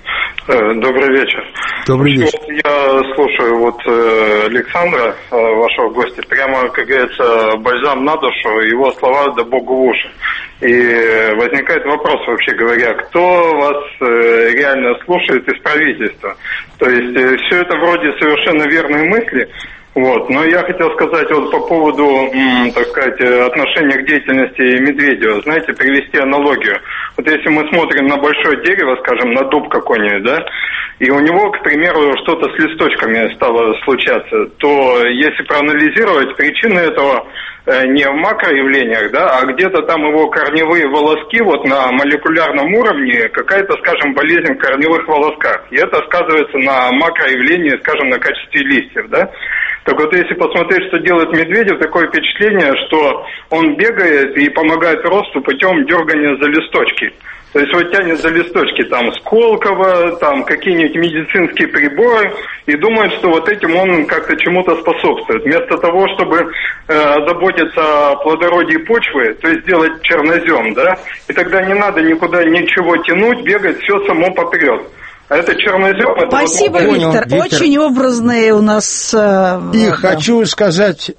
Добрый вечер. Добрый вечер. Я слушаю Александра, вашего гостя, прямо, как говорится, бальзам на душу, его слова да Богу в уши. И возникает вопрос, вообще говоря, кто вас реально слушает из правительства? То есть все это вроде совершенно верные мысли. Но я хотел сказать по поводу, так сказать, отношения к деятельности Медведева. Знаете, привести аналогию. Если мы смотрим на большое дерево, скажем, на дуб какой-нибудь, да, и у него, к примеру, что-то с листочками стало случаться, то если проанализировать, причины этого не в макроявлениях, да, а где-то там его корневые волоски на молекулярном уровне, какая-то, скажем, болезнь в корневых волосках. И это сказывается на макроявлении, скажем, на качестве листьев, да. Так если посмотреть, что делает Медведев, такое впечатление, что он бегает и помогает росту путем дергания за листочки. То есть тянет за листочки Сколково, какие-нибудь медицинские приборы, и думает, что этим он как-то чему-то способствует. Вместо того, чтобы заботиться о плодородии почвы, то есть делать чернозем, да, и тогда не надо никуда ничего тянуть, бегать, все само попрет. А это чернозем. Спасибо, Виктор. Очень образные у нас... И хочу сказать,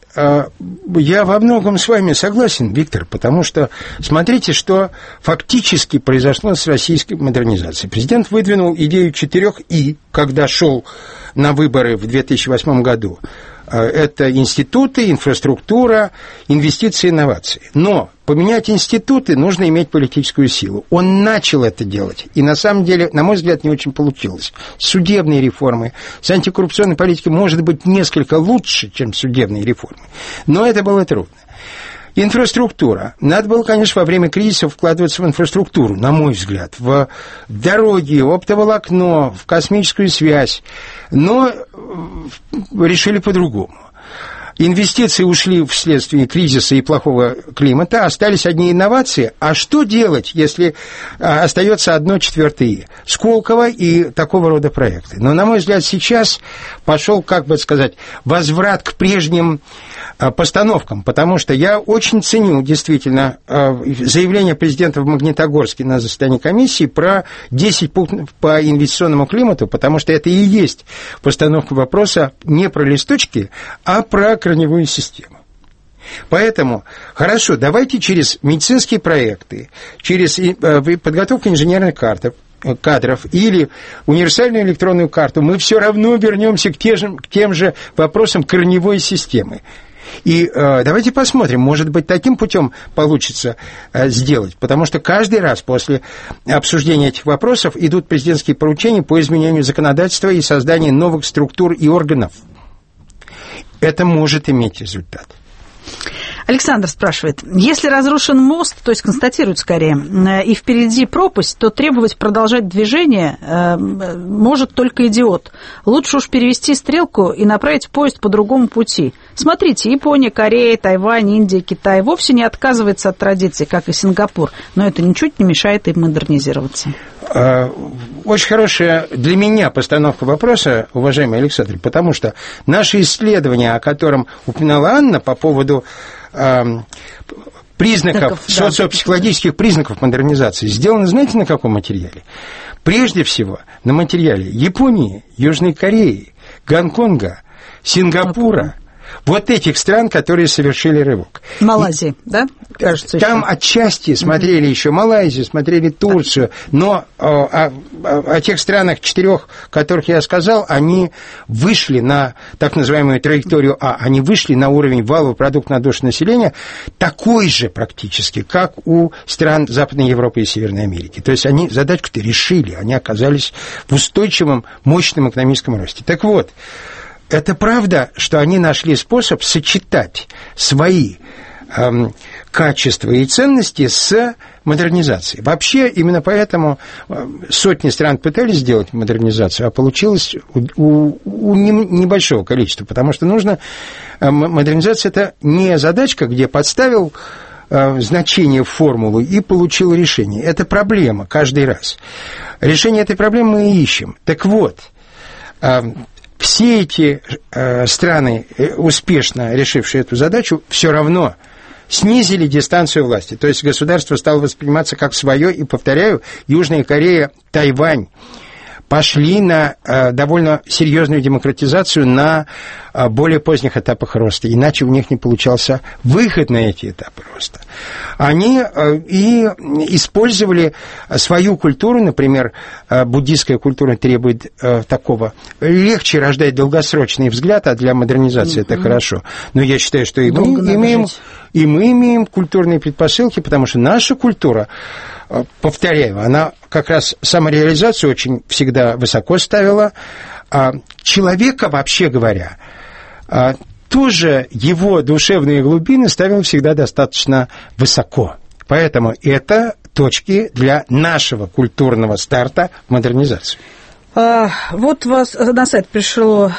я во многом с вами согласен, Виктор, потому что смотрите, что фактически произошло с российской модернизацией. Президент выдвинул идею 4 И, когда шел на выборы в 2008 году. Это институты, инфраструктура, инвестиции, инновации. Но поменять институты нужно иметь политическую силу. Он начал это делать. И на самом деле, на мой взгляд, не очень получилось. Судебные реформы с антикоррупционной политикой может быть несколько лучше, чем судебные реформы. Но это было трудно. Инфраструктура. Надо было, конечно, во время кризиса вкладываться в инфраструктуру, на мой взгляд, в дороги, оптоволокно, в космическую связь. Но решили по-другому. Инвестиции ушли вследствие кризиса и плохого климата, остались одни инновации. А что делать, если остается 1/4 И? Сколково и такого рода проекты. Но, на мой взгляд, сейчас пошел, возврат к прежним постановкам, потому что я очень ценю, действительно, заявление президента в Магнитогорске на заседании комиссии про 10 пунктов по инвестиционному климату, потому что это и есть постановка вопроса не про листочки, а про корневую систему. Поэтому, хорошо, давайте через медицинские проекты, через подготовку инженерных кадров или универсальную электронную карту, мы все равно вернемся к тем же вопросам корневой системы. И давайте посмотрим, может быть, таким путем получится сделать, потому что каждый раз после обсуждения этих вопросов идут президентские поручения по изменению законодательства и созданию новых структур и органов. Это может иметь результат. Александр спрашивает, если разрушен мост, то есть констатирует скорее, и впереди пропасть, то требовать продолжать движение может только идиот. Лучше уж перевести стрелку и направить поезд по другому пути. Смотрите, Япония, Корея, Тайвань, Индия, Китай вовсе не отказывается от традиций, как и Сингапур, но это ничуть не мешает им модернизироваться. Очень хорошая для меня постановка вопроса, уважаемый Александр, потому что наши исследования, о котором упоминала Анна по поводу признаков, социопсихологических признаков модернизации, сделаны, знаете, на каком материале? Прежде всего, на материале Японии, Южной Кореи, Гонконга, Сингапура, вот этих стран, которые совершили рывок. Малайзии, да? Кажется, там еще отчасти смотрели еще Малайзию, смотрели Турцию, но о тех странах, 4, которых я сказал, они вышли на так называемую траекторию А, они вышли на уровень валового продукта на душу населения такой же практически, как у стран Западной Европы и Северной Америки. То есть они задачку-то решили, они оказались в устойчивом, мощном экономическом росте. Так вот, это правда, что они нашли способ сочетать свои качества и ценности с модернизацией. Вообще, именно поэтому сотни стран пытались сделать модернизацию, а получилось у небольшого количества, потому что нужно... Модернизация – это не задачка, где подставил значение в формулу и получил решение. Это проблема каждый раз. Решение этой проблемы мы и ищем. Так вот, все эти страны, успешно решившие эту задачу, все равно снизили дистанцию власти. То есть государство стало восприниматься как свое, и, повторяю, Южная Корея, Тайвань пошли на довольно серьезную демократизацию на более поздних этапах роста, иначе у них не получался выход на эти этапы роста. Они и использовали свою культуру, например, буддийская культура требует такого, легче рождать долгосрочный взгляд, а для модернизации это хорошо. Но я считаю, что и мы имеем культурные предпосылки, потому что наша культура, повторяю, она как раз самореализацию очень всегда высоко ставила. Человека, вообще говоря, тоже его душевные глубины ставил всегда достаточно высоко. Поэтому это точки для нашего культурного старта в модернизацию. Вот у вас на сайт пришло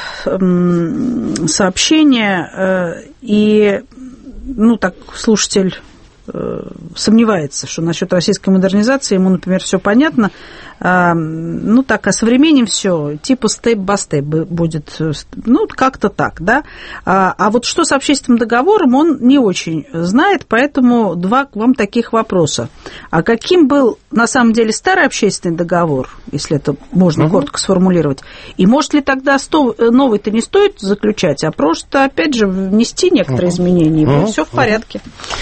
сообщение, и, так, слушатель сомневается, что насчет российской модернизации ему, например, все понятно. Осовременим все, типа степ-ба-степ будет, как-то так, да. А вот что с общественным договором, он не очень знает, поэтому 2 к вам таких вопроса. А каким был, на самом деле, старый общественный договор, если это можно коротко сформулировать, и может ли тогда новый-то не стоит заключать, а просто, опять же, внести некоторые изменения, и будет все в порядке?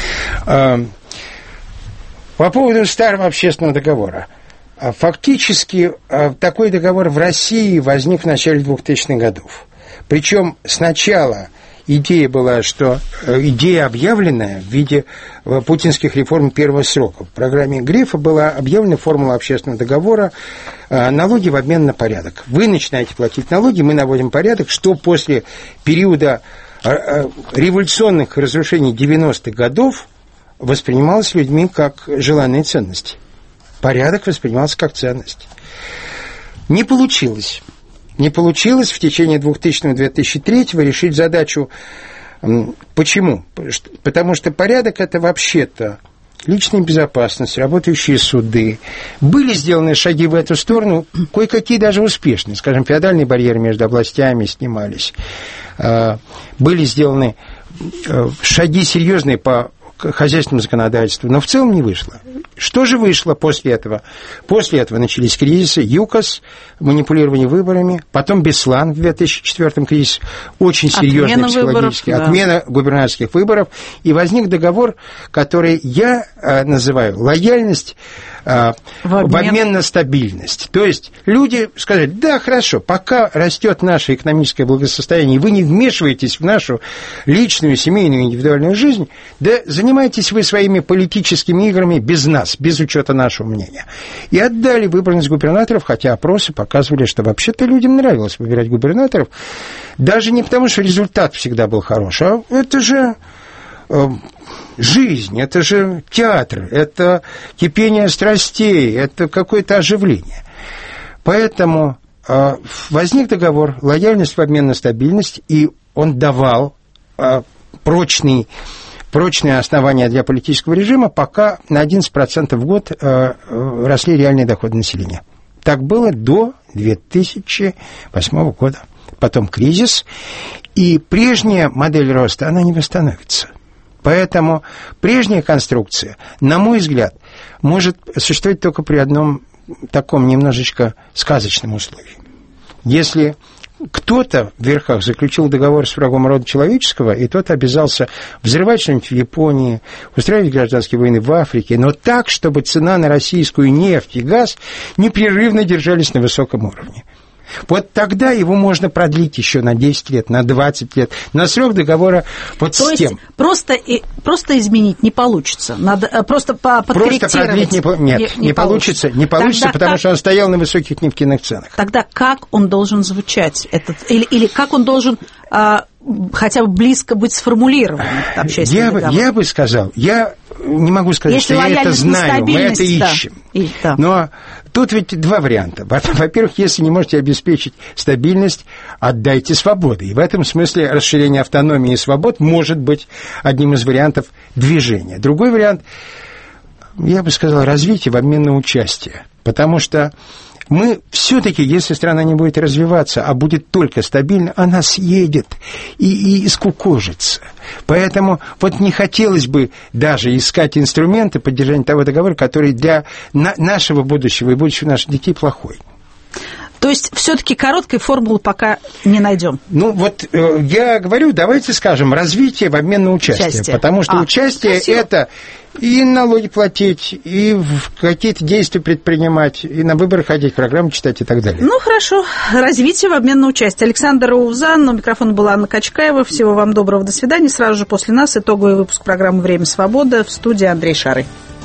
По поводу старого общественного договора. Фактически такой договор в России возник в начале 2000-х годов. Причем сначала идея была, что идея, объявленная в виде путинских реформ первого срока. В программе Грефа была объявлена формула общественного договора налоги в обмен на порядок. Вы начинаете платить налоги, мы наводим порядок, что после периода революционных разрушений 90-х годов воспринималось людьми как желанные ценности. Порядок воспринимался как ценность. Не получилось. Не получилось в течение 2000-2003 решить задачу. Почему? Потому что порядок – это вообще-то личная безопасность, работающие суды. Были сделаны шаги в эту сторону, кое-какие даже успешные. Скажем, феодальные барьеры между областями снимались. Были сделаны шаги серьезные по хозяйственному законодательству, но в целом не вышло. Что же вышло после этого? После этого начались кризисы, ЮКОС, манипулирование выборами, потом Беслан в 2004 кризис, очень серьезный психологический, отмена губернаторских выборов, и возник договор, который я называю лояльность в обмен на стабильность. То есть люди сказали, да, хорошо, пока растет наше экономическое благосостояние, и вы не вмешиваетесь в нашу личную, семейную, индивидуальную жизнь, да занимайтесь вы своими политическими играми без нас, без учета нашего мнения. И отдали выборность губернаторов, хотя опросы показывали, что вообще-то людям нравилось выбирать губернаторов, даже не потому, что результат всегда был хороший, а это же жизнь, это же театр, это кипение страстей, это какое-то оживление. Поэтому возник договор «Лояльность в обмен на стабильность», и он давал прочные основания для политического режима, пока на 11% в год росли реальные доходы населения. Так было до 2008 года. Потом кризис, и прежняя модель роста, она не восстановится. Поэтому прежняя конструкция, на мой взгляд, может существовать только при одном таком немножечко сказочном условии. Если кто-то в верхах заключил договор с врагом рода человеческого, и тот обязался взрывать что-нибудь в Японии, устраивать гражданские войны в Африке, но так, чтобы цена на российскую нефть и газ непрерывно держались на высоком уровне. Вот тогда его можно продлить еще на 10 лет, на 20 лет, на срок договора вот с тем. То есть просто изменить не получится, надо просто подкорректировать. Просто продлить не получится, тогда потому что он стоял на высоких нефтяных ценах. Тогда как он должен звучать, или как он должен хотя бы близко быть сформулирован, этот общественный договор? Я бы сказал, я не могу сказать, если что я это знаю, мы это ищем. Да. Но тут ведь два варианта. Во-первых, если не можете обеспечить стабильность, отдайте свободы. И в этом смысле расширение автономии и свобод может быть одним из вариантов движения. Другой вариант, я бы сказал, развитие в обмен на участие. Потому что мы все-таки, если страна не будет развиваться, а будет только стабильна, она съедет и скукожится. Поэтому вот не хотелось бы даже искать инструменты поддержания того договора, который для нашего будущего и будущего наших детей плохой. То есть все-таки короткой формулы пока не найдем. Ну вот я говорю, давайте скажем, развитие в обмен на участие. Потому что участие это и налоги платить, и какие-то действия предпринимать, и на выборы ходить, программы читать и так далее. Ну хорошо, развитие в обмен на участие. Александр Узан, у микрофона была Анна Качкаева. Всего вам доброго, до свидания. Сразу же после нас итоговый выпуск программы «Время свободы», в студии Андрей Шарый.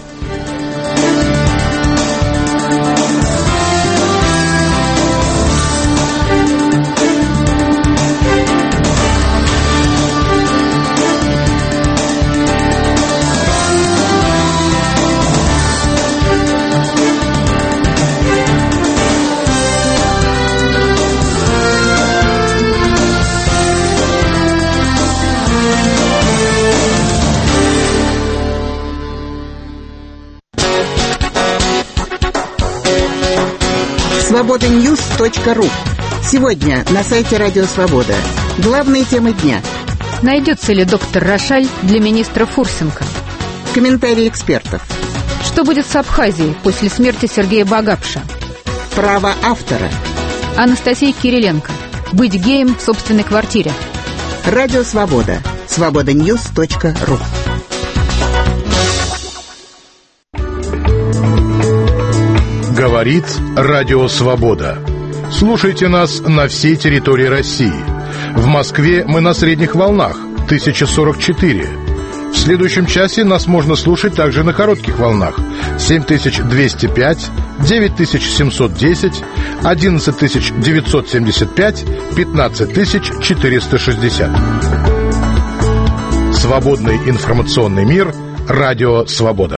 Свобода-Ньюс.ру. Сегодня на сайте Радио Свобода. Главные темы дня. Найдется ли доктор Рошаль для министра Фурсенко? Комментарии экспертов. Что будет с Абхазией после смерти Сергея Багапша? Право автора. Анастасия Кириленко. Быть геем в собственной квартире. Радио Свобода. Свобода-Ньюс.ру. Говорит Радио Свобода. Слушайте нас на всей территории России. В Москве мы на средних волнах 1044. В следующем часе нас можно слушать также на коротких волнах 7205, 9710, 11975, 15460. Свободный информационный мир. Радио Свобода.